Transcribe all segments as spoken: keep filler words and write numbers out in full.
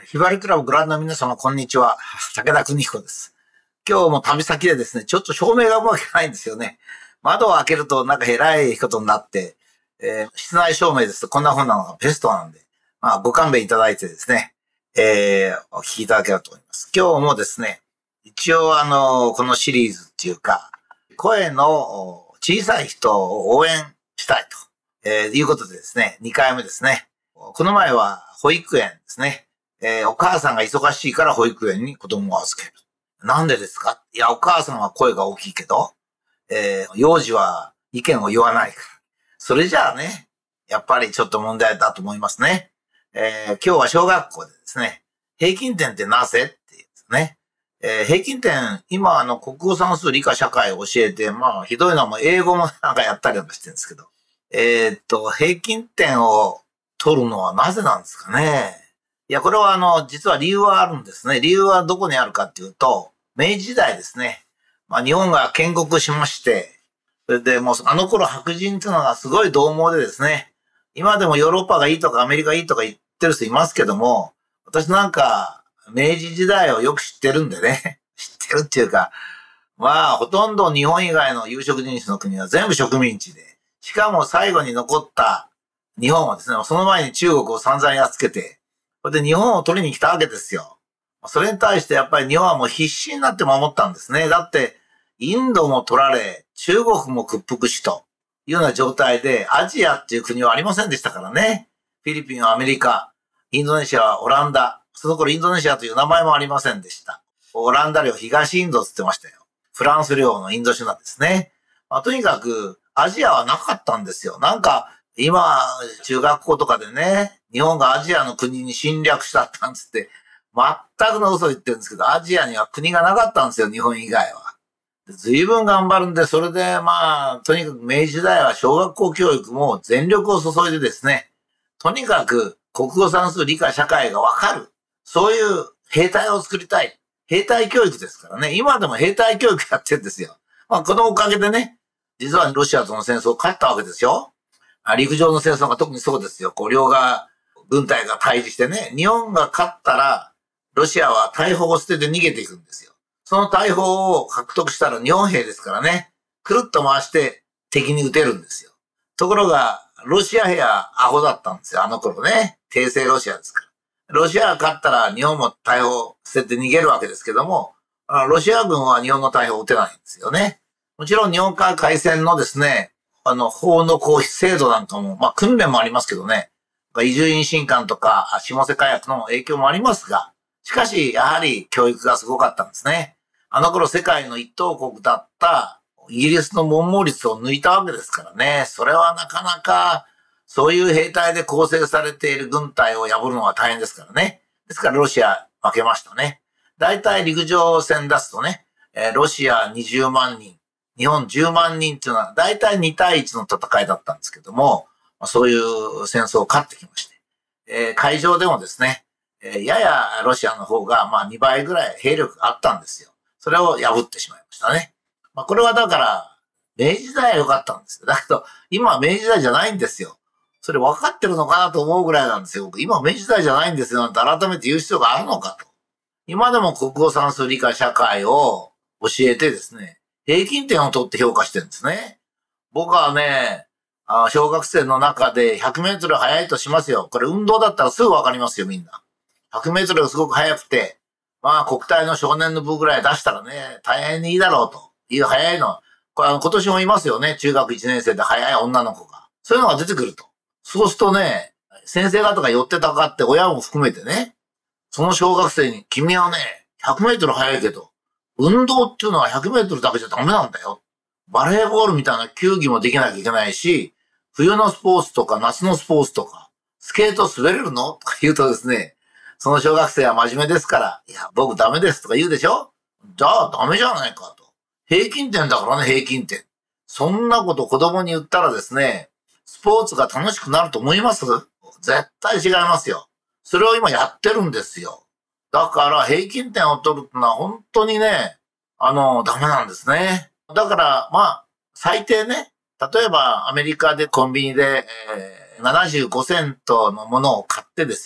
ひばりクラブご覧の皆様、こんにちは。武田邦彦です。今日も旅先でですね、ちょっと照明がうまくいかないんですよね。窓を開けるとなんか偉いことになって、えー、室内照明ですとこんな風なのがベストなんで、まあご勘弁いただいてですね、えー、お聞きいただければと思います。今日もですね、一応あの、このシリーズっていうか、声の小さい人を応援したいと、えー、いうことでですね、にかいめですね。この前は保育園ですね。えー、お母さんが忙しいから保育園に子供を預ける。なんでですか？いや、お母さんは声が大きいけど、えー、幼児は意見を言わないから。それじゃあね、やっぱりちょっと問題だと思いますね。えー、今日は小学校でですね、平均点ってなぜっていうですね。えー、平均点、今あの国語算数理科社会を教えて、まあひどいのはもう英語もなんかやったりなんかしてるんですけど、えー、っと、平均点を取るのはなぜなんですかね。いや、これはあの、実は理由はあるんですね。理由はどこにあるかっていうと、明治時代ですね。まあ日本が建国しまして、それでもうあの頃白人っていうのがすごい獰猛でですね、今でもヨーロッパがいいとかアメリカがいいとか言ってる人いますけども、私なんか明治時代をよく知ってるんでね、知ってるっていうか、まあほとんど日本以外の有色人種の国は全部植民地で、しかも最後に残った日本はですね、その前に中国を散々やっつけて、それで日本を取りに来たわけですよ。それに対してやっぱり日本はもう必死になって守ったんですね。だって、インドも取られ、中国も屈服しというような状態で、アジアっていう国はありませんでしたからね。フィリピンはアメリカ、インドネシアはオランダ。その頃インドネシアという名前もありませんでした。オランダ領東インドって言ってましたよ。フランス領のインドシナですね。まあ、とにかく、アジアはなかったんですよ。なんか、今、中学校とかでね、日本がアジアの国に侵略したったんつって、全くの嘘言ってるんですけど、アジアには国がなかったんですよ、日本以外は。随分頑張るんで、それでまあ、とにかく明治時代は小学校教育も全力を注いでですね、とにかく国語算数理科社会がわかる。そういう兵隊を作りたい。兵隊教育ですからね、今でも兵隊教育やってるんですよ。まあ、このおかげでね、実はロシアとの戦争を勝ったわけですよ。陸上の戦争が特にそうですよ。こう両側、軍隊が対峙してね、日本が勝ったら、ロシアは大砲を捨てて逃げていくんですよ。その大砲を獲得したら日本兵ですからね、くるっと回して敵に撃てるんですよ。ところが、ロシア兵はアホだったんですよ、あの頃ね。帝政ロシアですから。ロシアが勝ったら日本も大砲捨てて逃げるわけですけども、ロシア軍は日本の大砲を撃てないんですよね。もちろん日本海海戦のですね、あの、法の行使制度なんかも、まあ、訓練もありますけどね、伊集院新艦とか下瀬火薬の影響もありますが、しかし、やはり教育がすごかったんですね。あの頃世界の一等国だったイギリスの文盲率を抜いたわけですからね。それはなかなか、そういう兵隊で構成されている軍隊を破るのは大変ですからね。ですからロシア負けましたね。だいたい陸上戦出すとね、ロシアにじゅうまんにん、日本じゅうまんにんっていうのは大体にたいいちの戦いだったんですけども、そういう戦争を勝ってきまして、えー、海上でもですね、えー、ややロシアの方がまあにばいぐらい兵力があったんですよ。それを破ってしまいましたね。まあこれはだから明治時代は良かったんですよ。だけど今は明治時代じゃないんですよ。それ分かってるのかなと思うぐらいなんですよ。今明治時代じゃないんですよなんて改めて言う必要があるのかと。今でも国語算数理科社会を教えてですね、平均点を取って評価してるんですね。僕はね、小学生の中でひゃくメートル速いとしますよ。これ運動だったらすぐわかりますよ、みんな。ひゃくメートルがすごく速くて、まあ国体の少年の部ぐらい出したらね、大変にいいだろうという速いの。これ今年もいますよね、中学いちねん生で速い女の子が。そういうのが出てくると。そうするとね、先生方が寄ってたかって親も含めてね、その小学生に、君はね、ひゃくメートル速いけど、運動っていうのはひゃくメートルだけじゃダメなんだよ。バレーボールみたいな球技もできなきゃいけないし、冬のスポーツとか夏のスポーツとか、スケート滑れるのとか言うとですね、その小学生は真面目ですから、いや、僕ダメですとか言うでしょ？じゃあダメじゃないかと。平均点だからね、平均点。そんなこと子供に言ったらですね、スポーツが楽しくなると思います？絶対違いますよ。それを今やってるんですよ。だから平均点を取るってのは本当にね、あの、ダメなんですね。だから、まあ、最低ね、例えばアメリカでコンビニで、えー、ななじゅうごセントのものを買ってですよ、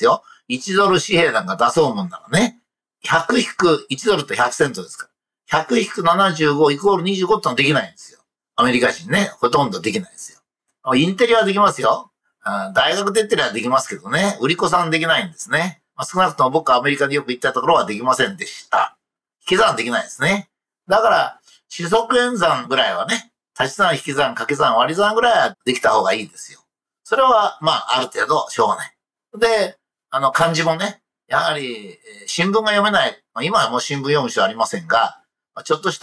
いちドル紙幣なんか出そうもんならね、ひゃく引くいちドルとひゃくセントですから。ひゃく引くななじゅうごイコールにじゅうごってのはできないんですよ。アメリカ人ね、ほとんどできないですよ。インテリはできますよ。大学出てりゃできますけどね、売り子さんできないんですね。まあ、少なくとも僕はアメリカでよく行ったところはできませんでした。引き算できないですね。だから、四則演算ぐらいはね、足し算、引き算、掛け算、割り算ぐらいはできた方がいいですよ。それは、まあ、ある程度、しょうがない。で、あの、漢字もね、やはり、新聞が読めない。今はもう新聞読む必要ありませんが、ちょっとした、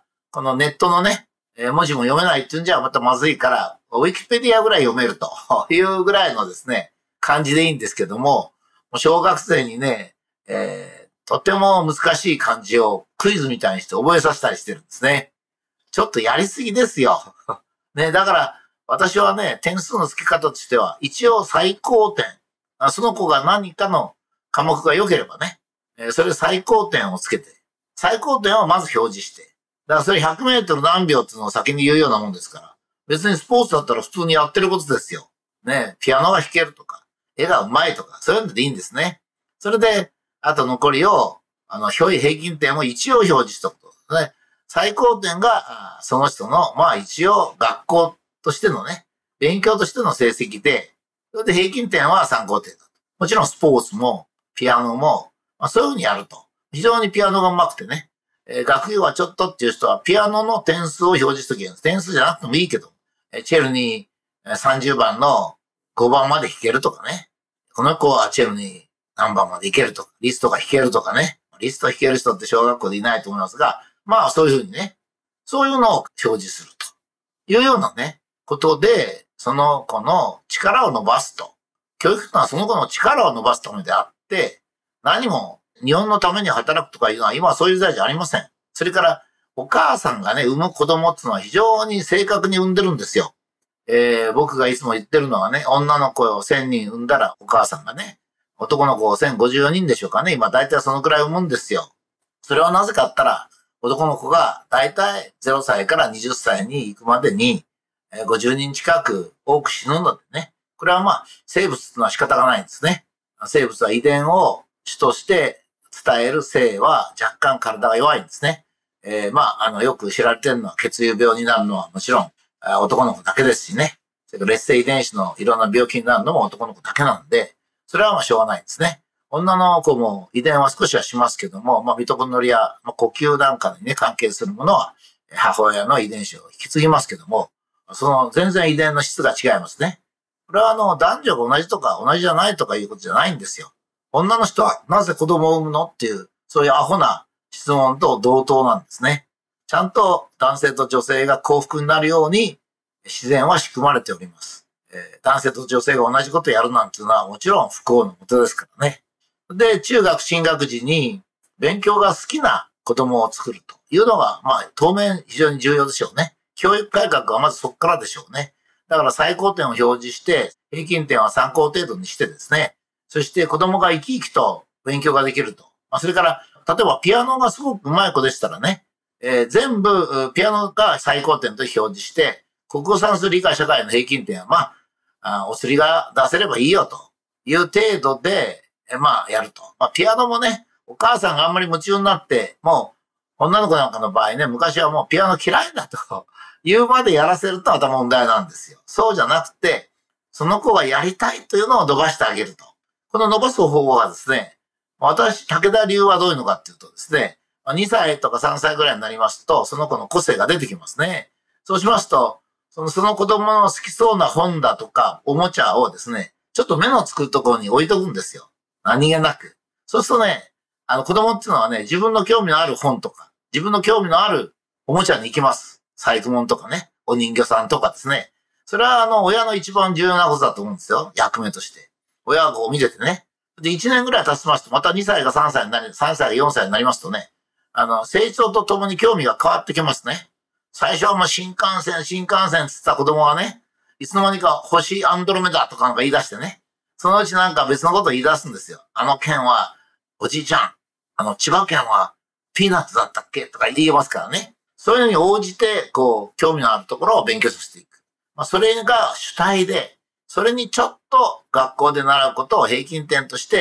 このネットのね、文字も読めないっていうんじゃまたまずいから、ウィキペディアぐらい読めるというぐらいのですね、漢字でいいんですけども、小学生にね、えー、とても難しい漢字をクイズみたいにして覚えさせたりしてるんですね。ちょっとやりすぎですよ。ね、だから、私はね、点数の付け方としては、一応最高点。その子が何かの科目が良ければね、それ最高点をつけて、最高点をまず表示して、だからそれひゃくメートル何秒っていうのを先に言うようなもんですから。別にスポーツだったら普通にやってることですよ。ね、ピアノが弾けるとか、絵が上手いとか、そういうのでいいんですね。それで、あと残りを、あの、平均点を一応表示しとくと。ね、最高点が、その人の、まあ一応学校としてのね、勉強としての成績で、それで平均点は参考点だと。もちろんスポーツも、ピアノも、まあそういうふうにやると。非常にピアノが上手くてね、えー、学業はちょっとっていう人は、ピアノの点数を表示しときゃいい。点数じゃなくてもいいけど、えチェルにさんじゅうばんのごばんまで弾けるとかね。この子はチェルに何番までいけるとか、リストが弾けるとかね。リスト弾ける人って小学校でいないと思いますが、まあそういうふうにね、そういうのを表示するというようなね、ことで、その子の力を伸ばすと。教育というのはその子の力を伸ばすためであって、何も日本のために働くとかいうのは今はそういう時代じゃありません。それからお母さんがね、産む子供っていうのは非常に正確に産んでるんですよ。えー、僕がいつも言ってるのはね、女の子をせんにん産んだらお母さんがね、男の子をせんごじゅうよにんでしょうかね。今大体そのくらい産むんですよ。それはなぜかって言ったら、男の子が大体ゼロさいからはたちに行くまでにごじゅうにん近く多く死ぬのでね。これはまあ生物っていうのは仕方がないんですね。生物は遺伝を主として伝える性は若干体が弱いんですね。えー、まあ、あの、よく知られてるのは血友病になるのはもちろん男の子だけですしね。それから劣勢遺伝子のいろんな病気になるのも男の子だけなんで、それはまあしょうがないんですね。女の子も遺伝は少しはしますけども、まあ、ミトコンドリア、まあ、呼吸なんかにね、関係するものは母親の遺伝子を引き継ぎますけども、その全然遺伝の質が違いますね。これはあの、男女が同じとか同じじゃないとかいうことじゃないんですよ。女の人はなぜ子供を産むのっていう、そういうアホな質問と同等なんですね。ちゃんと男性と女性が幸福になるように自然は仕組まれております。えー、男性と女性が同じことをやるなんていうのはもちろん不幸のもとですからね。で、中学進学時に勉強が好きな子供を作るというのが、まあ当面非常に重要でしょうね。教育改革はまずそこからでしょうね。だから最高点を表示して、平均点は参考程度にしてですね、そして子供が生き生きと勉強ができると。まあ、それから、例えばピアノがすごく上手い子でしたらね、えー、全部ピアノが最高点と表示して、国語算数理科社会の平均点は、まあ、あお釣りが出せればいいよという程度で、えまあ、やると。まあ、ピアノもね、お母さんがあんまり夢中になって、もう、女の子なんかの場合ね、昔はもうピアノ嫌いだというまでやらせるとまた問題なんですよ。そうじゃなくて、その子がやりたいというのを伸ばしてあげると。この伸ばす方法はですね、私、武田流はどういうのかっていうとですね、にさいとかさんさいぐらいになりますと、その子の個性が出てきますね。そうしますと、その、その子供の好きそうな本だとか、おもちゃをですね、ちょっと目のつくところに置いとくんですよ。何気なく。そうするとね、あの子供っていうのはね、自分の興味のある本とか、自分の興味のあるおもちゃに行きます。細工物とかね、お人形さんとかですね。それはあの、親の一番重要なことだと思うんですよ。役目として。親がこう見ててね。で、いちねんぐらい経ちますと、またにさいがさんさいになり、さんさいがよんさいになりますとね、あの、成長とともに興味が変わってきますね。最初はもう新幹線、新幹線って言った子供がね、いつの間にか星アンドロメダとかなんか言い出してね、そのうちなんか別のことを言い出すんですよ。あの県は、おじいちゃん、あの、千葉県はピーナッツだったっけとか言いますからね。そういうのに応じて、こう、興味のあるところを勉強させていく。まあ、それが主体で、それにちょっと学校で習うことを平均点として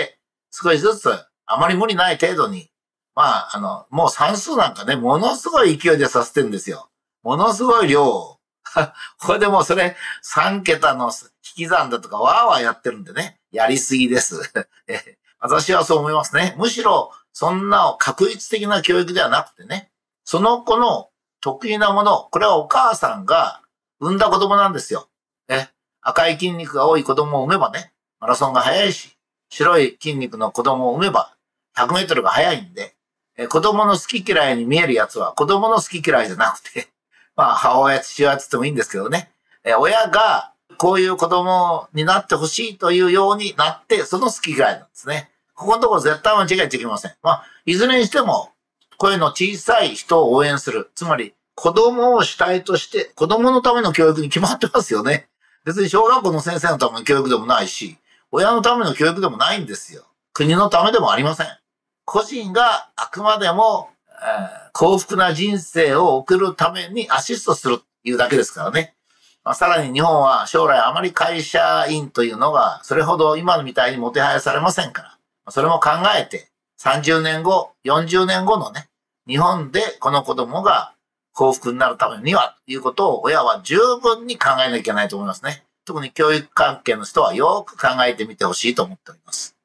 少しずつ、あまり無理ない程度に、まあ、あの、もう算数なんかね、ものすごい勢いでさせてるんですよ。ものすごい量を。これでもうそれさん桁の引き算だとかわーわーやってるんでね、やりすぎです。私はそう思いますね。むしろ、そんな確率的な教育ではなくてね、その子の得意なもの、これはお母さんが産んだ子供なんですよ。え、赤い筋肉が多い子供を産めばね、マラソンが速いし、白い筋肉の子供を産めば、ひゃくメートルが速いんで、え子供の好き嫌いに見えるやつは子供の好き嫌いじゃなくて、まあ、母親、父親って言ってもいいんですけどね、え親がこういう子供になってほしいというようになって、その好き嫌いなんですね。ここのところ絶対間違えちゃいけません。まあ、いずれにしても、声の小さい人を応援する。つまり、子供を主体として、子供のための教育に決まってますよね。別に小学校の先生のための教育でもないし、親のための教育でもないんですよ。国のためでもありません。個人があくまでも、えー、幸福な人生を送るためにアシストするというだけですからね。まあ、さらに日本は将来あまり会社員というのがそれほど今みたいにもてはやされませんから、それも考えてさんじゅうねんご、よんじゅうねんごのね、日本でこの子供が幸福になるためにはということを親は十分に考えなきゃいけないと思いますね。特に教育関係の人はよく考えてみてほしいと思っております。